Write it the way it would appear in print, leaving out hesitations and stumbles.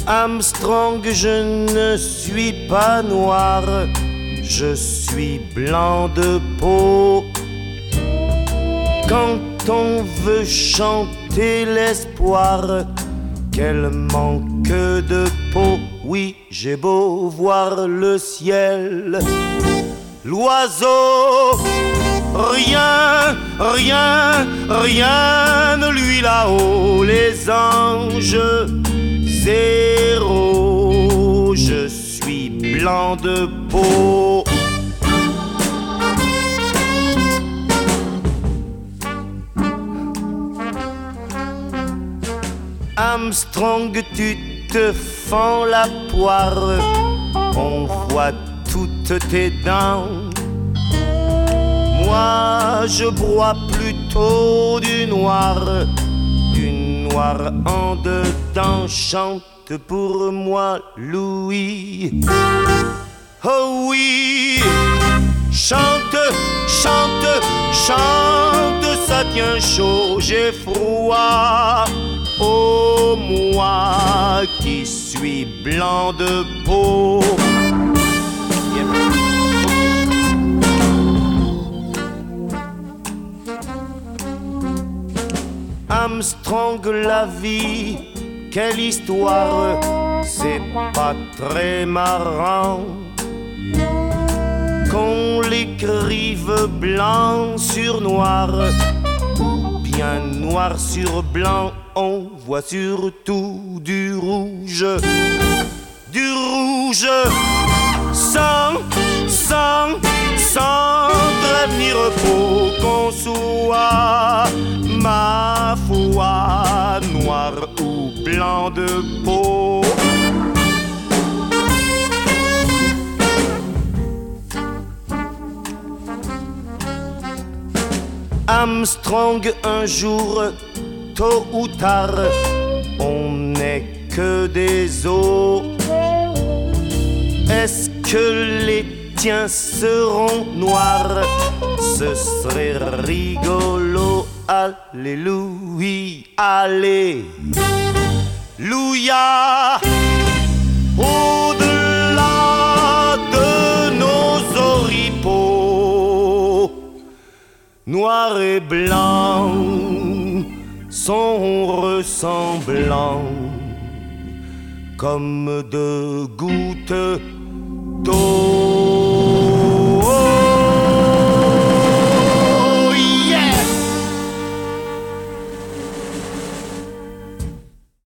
Armstrong, je ne suis pas noir, je suis blanc de peau. Quand on veut chanter l'espoir, quel manque de peau. Oui, j'ai beau voir le ciel, l'oiseau, rien, rien, rien ne lui là-haut. Les anges, zéro, je suis blanc de peau. Armstrong, tu te fends la poire, on voit toutes tes dents. Moi, je broie plutôt du noir en dedans. Chante pour moi, Louis. Oh oui, chante, chante, chante, ça tient chaud, j'ai froid. Oh, moi qui suis blanc de peau. Armstrong, la vie, quelle histoire, c'est pas très marrant qu'on l'écrive blanc sur noir, ou bien noir sur blanc. On voit surtout du rouge, sans trêve ni repos, qu'on soit, ma foi, noir ou blanc de peau. Armstrong, un jour, tôt ou tard, on n'est que des os. Est-ce que les tiens seront noirs? Ce serait rigolo. Alléluia, alléluia. Au-delà de nos oripeaux, noir et blanc sont ressemblants comme deux gouttes d'eau.